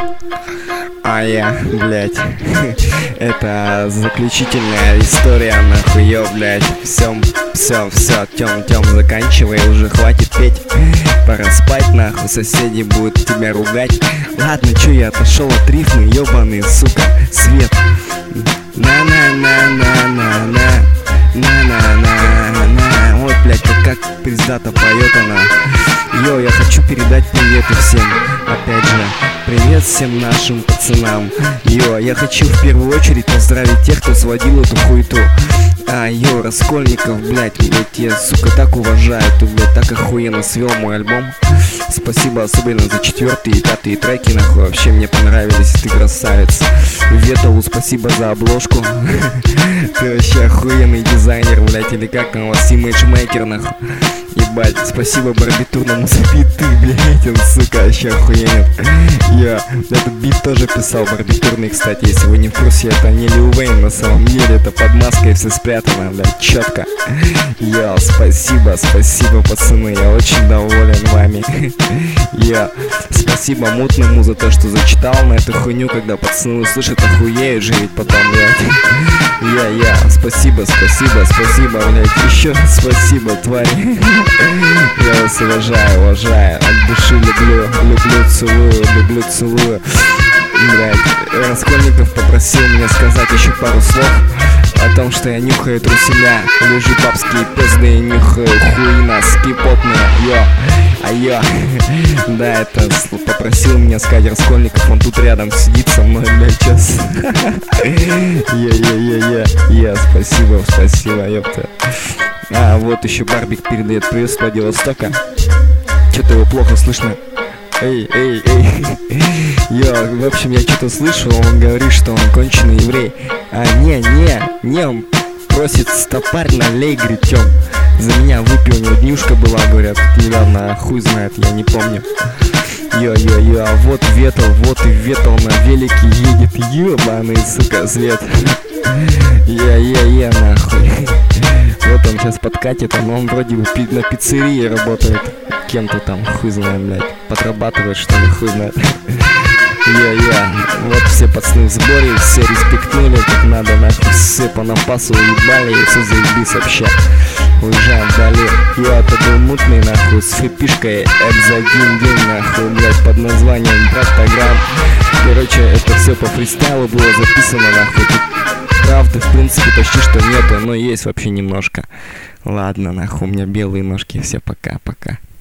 А я, блядь, это заключительная история, нахуй, ё, блядь. Все, Тём, заканчивай, уже хватит петь. Пора спать, нахуй, соседи будут тебя ругать. Ладно, чё, я отошел от рифмы, ёбаный, сука, свет. На-на-на-на-на-на-на-на-на-на. Вот, блядь, как пиздато поет она. Йо, я хочу передать приветы всем. Опять же, привет всем нашим пацанам. Йо, я хочу в первую очередь поздравить тех, кто сводил эту хуету. Йо, Раскольников, блядь, я, сука, так уважаю. Ты, блядь, так охуенно свел мой альбом. Спасибо особенно за 4-й и 5-й треки, нахуй, вообще мне понравились, ты красавец. Веталу спасибо за обложку. Ты вообще охуенный дизайнер, блядь, или как там у вас, имиджмейкер, нахуй. Ебать, спасибо барбитурному за биты, блядь, он, сука, вообще охуенен. Я этот бит тоже писал барбитурный, кстати, если вы не в курсе, это не Лил Вейн, на самом деле, это под маской все спрятано, блядь, четко. Я, спасибо, пацаны, я очень доволен вами. Я, спасибо Мутному за то, что зачитал на эту хуйню, когда пацаны услышат, охуеют же ведь потом, блядь. Я, спасибо, блядь, еще спасибо, твари. Я вас уважаю, от души люблю, целую. Блядь, Раскольников попросил меня сказать еще пару слов о том, что я нюхаю труселя, лежу папские пизды и нюхаю хуи носки потные, йо. Да, это попросил меня сказать Раскольников, он тут рядом сидит со мной, блядь, сейчас. Я, спасибо, ёпта. Вот еще Барбик передает привет с Владивостока. Что-то его плохо слышно. Эй. В общем, я что-то слышу, он говорит, что он конченый еврей. Не, он просит стопарь налей, говорит, Тём. За меня выпил, у него днюшка была, говорят, недавно, хуй знает, я не помню. Йо, а вот Ветал на велике едет, ёбаный, сука, свет. Я, нахуй. Вот он сейчас подкатит, он вроде бы на пиццерии работает. Кем-то там, хуй знает, блядь. Подрабатывает, что ли, хуй знает. Я. Вот все пацаны в сборе, все респектнули, как надо, нахуй. Все по напасу уебали, и все заебись вообще. Уезжаем вдали. Это был Мутный, нахуй, с фипишкой за один день, нахуй, блядь, под названием Браттаграм. Короче, это все по фристайлу было записано, нахуй. Тут правды, в принципе, почти что нету, но есть вообще немножко. Ладно, нахуй, у меня белые ножки, все, пока.